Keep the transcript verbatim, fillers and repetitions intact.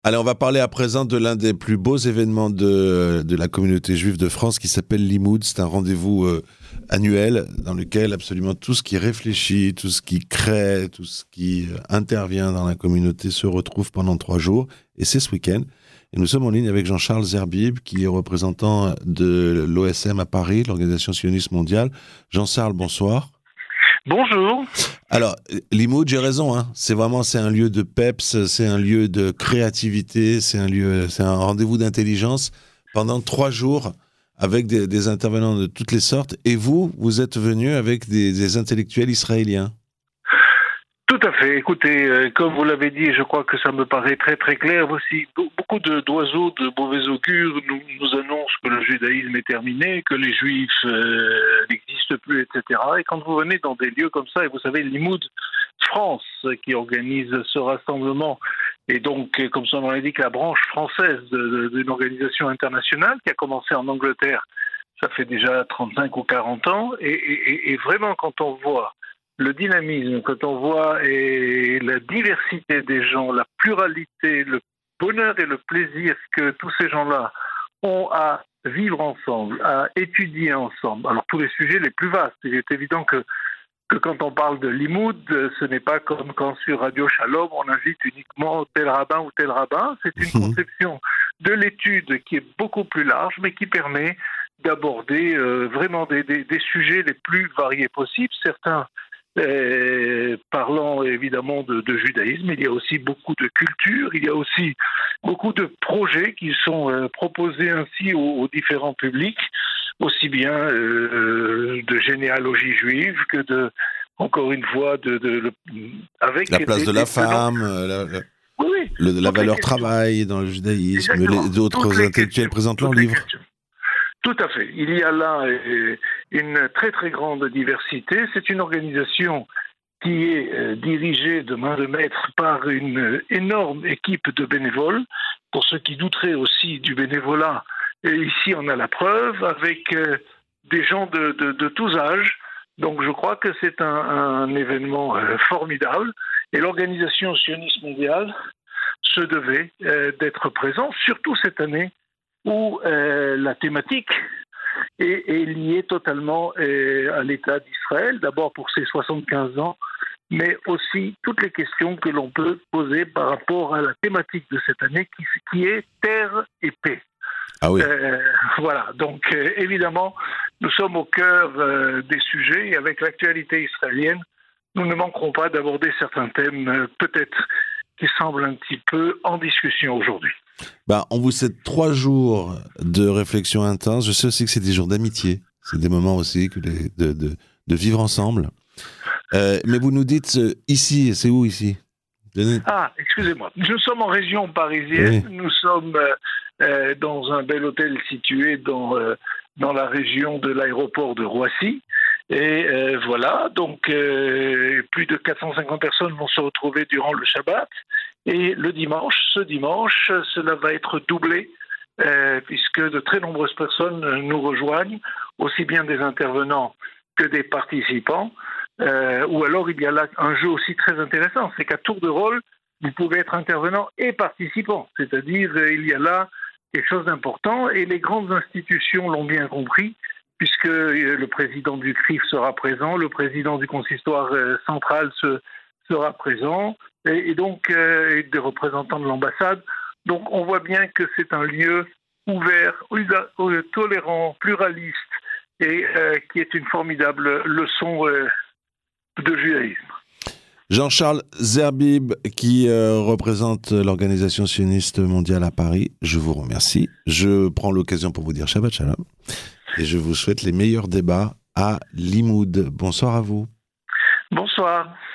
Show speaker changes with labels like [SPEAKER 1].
[SPEAKER 1] Allez, on va parler à présent de l'un des plus beaux événements de, de la communauté juive de France qui s'appelle Limoud. C'est un rendez-vous euh, annuel dans lequel absolument tout ce qui réfléchit, tout ce qui crée, tout ce qui euh, intervient dans la communauté se retrouve pendant trois jours. Et c'est ce week-end. Et nous sommes en ligne avec Jean-Charles Zerbib, qui est représentant de l'O S M à Paris, l'Organisation sioniste mondiale. Jean-Charles, bonsoir.
[SPEAKER 2] Bonjour.
[SPEAKER 1] Alors, Limoud, j'ai raison, hein. C'est vraiment, c'est un lieu de peps, c'est un lieu de créativité, c'est un lieu, c'est un rendez-vous d'intelligence pendant trois jours avec des, des intervenants de toutes les sortes. Et vous, vous êtes venu avec des, des intellectuels israéliens.
[SPEAKER 2] Tout à fait. Écoutez, euh, comme vous l'avez dit, je crois que ça me paraît très très clair. Voici beaucoup de, d'oiseaux de mauvais augure nous, nous annoncent que le judaïsme est terminé, que les juifs euh, n'existent plus, et cetera. Et quand vous venez dans des lieux comme ça, et vous savez, Limoud France qui organise ce rassemblement, et donc, comme son nom l'indique, la branche française de, de, d'une organisation internationale qui a commencé en Angleterre, ça fait déjà trente-cinq ou quarante ans, et, et, et vraiment quand on voit le dynamisme, quand on voit et la diversité des gens, la pluralité, le bonheur et le plaisir que tous ces gens-là ont à vivre ensemble, à étudier ensemble. Alors tous les sujets les plus vastes. Il est évident que, que quand on parle de Limoud, ce n'est pas comme quand sur Radio Shalom, on invite uniquement tel rabbin ou tel rabbin. C'est une conception de l'étude qui est beaucoup plus large, mais qui permet d'aborder euh, vraiment des, des, des sujets les plus variés possibles. Certains Euh, parlant évidemment de, de judaïsme, il y a aussi beaucoup de culture, il y a aussi beaucoup de projets qui sont euh, proposés ainsi aux, aux différents publics, aussi bien euh, de généalogie juive que de, encore une fois, de, de, de avec
[SPEAKER 1] la place
[SPEAKER 2] des,
[SPEAKER 1] de la
[SPEAKER 2] des,
[SPEAKER 1] femme, la, la,
[SPEAKER 2] oui, oui.
[SPEAKER 1] le, la valeur travail dans le judaïsme, les, d'autres intellectuels présentent leurs livres.
[SPEAKER 2] Tout à fait. Il y a là une très très grande diversité. C'est une organisation qui est dirigée de main de maître par une énorme équipe de bénévoles. Pour ceux qui douteraient aussi du bénévolat, et ici on a la preuve avec des gens de, de, de tous âges. Donc je crois que c'est un, un événement formidable. Et l'Organisation sioniste mondiale se devait d'être présent, surtout cette année, où euh, la thématique est, est liée totalement euh, à l'État d'Israël, d'abord pour ses soixante-quinze ans, mais aussi toutes les questions que l'on peut poser par rapport à la thématique de cette année qui, qui est terre et paix.
[SPEAKER 1] Ah oui.
[SPEAKER 2] Euh, voilà, donc euh, évidemment, nous sommes au cœur euh, des sujets et avec l'actualité israélienne, nous ne manquerons pas d'aborder certains thèmes euh, peut-être qui semblent un petit peu en discussion aujourd'hui.
[SPEAKER 1] Bah, on vous souhaite trois jours de réflexion intense. Je sais aussi que c'est des jours d'amitié. C'est des moments aussi que les, de, de, de vivre ensemble. Euh, mais vous nous dites euh, ici, c'est où ici ?
[SPEAKER 2] Ah, excusez-moi. Nous sommes en région parisienne. Oui. Nous sommes euh, dans un bel hôtel situé dans, euh, dans la région de l'aéroport de Roissy. Et euh, voilà, donc euh, plus de quatre cent cinquante personnes vont se retrouver durant le Shabbat. Et le dimanche, ce dimanche, cela va être doublé, euh, puisque de très nombreuses personnes nous rejoignent, aussi bien des intervenants que des participants. Euh, ou alors il y a là un jeu aussi très intéressant, c'est qu'à tour de rôle, vous pouvez être intervenant et participant. C'est-à-dire, il y a là quelque chose d'important, et les grandes institutions l'ont bien compris, puisque le président du C R I F sera présent, le président du consistoire central se, sera présent, et, et donc euh, et des représentants de l'ambassade. Donc on voit bien que c'est un lieu ouvert, tolérant, pluraliste, et euh, qui est une formidable leçon euh, de judaïsme.
[SPEAKER 1] Jean-Charles Zerbib, qui euh, représente l'Organisation sioniste mondiale à Paris, je vous remercie. Je prends l'occasion pour vous dire Shabbat Shalom. Et je vous souhaite les meilleurs débats à Limoud. Bonsoir à vous.
[SPEAKER 2] Bonsoir.